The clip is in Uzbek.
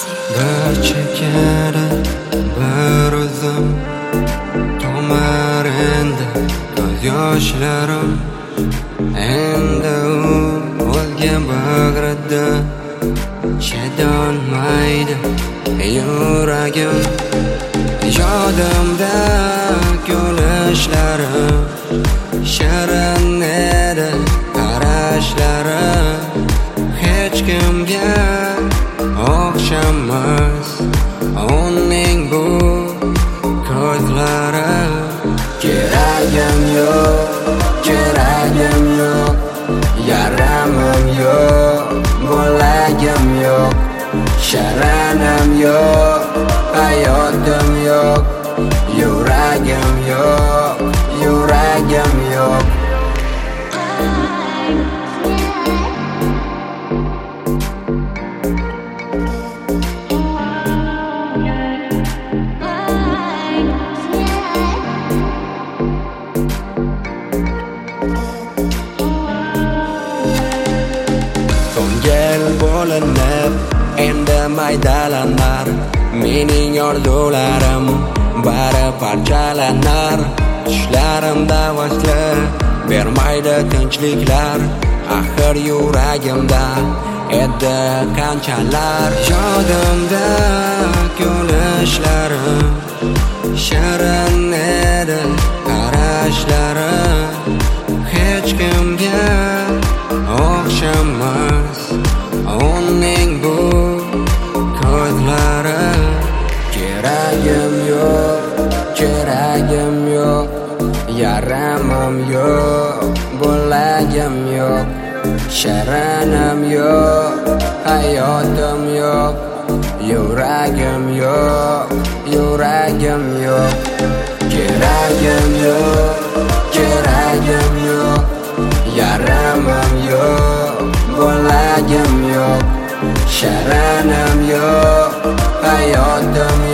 Bir chekara bir o'zim tomar endi ko'z yoshlarim. Endi u o'zga bag'rida chidolmaydi yuragim. Yodimda kulishlarim, shirin edi qarashlarim. Hech kimga o'xshamas uning bu ko'zlari. Keragim yo'q, keragim yo'q, yaramim yo'q, bo'lagim yo'q, sharanim yo'q, hayotim yo'q, yuragim yo'q, yuragim yo'q. Ko'ngil bo'linib endi maydalanar, mening orzularim bari parchalanar. Tushlarimda vasli bermaydi tinchliklar, axir yuragimda edi qanchalar. Yodimda kulishlarim, shirin edi qarashlarim. Hech kimga o'xshamas uning bu ko'zlari. Keragim yo'q, keragim yo'q, yaramim yo'q, bo'lagim yo'q, sharanim yo'q, hayotim yo'q, yuragim yo'q, yuragim yo'q. Keragim yo'q, keragim yo'q, yaramim yo'q, bo'lagim yo'q, sharanim yo'q, hayotim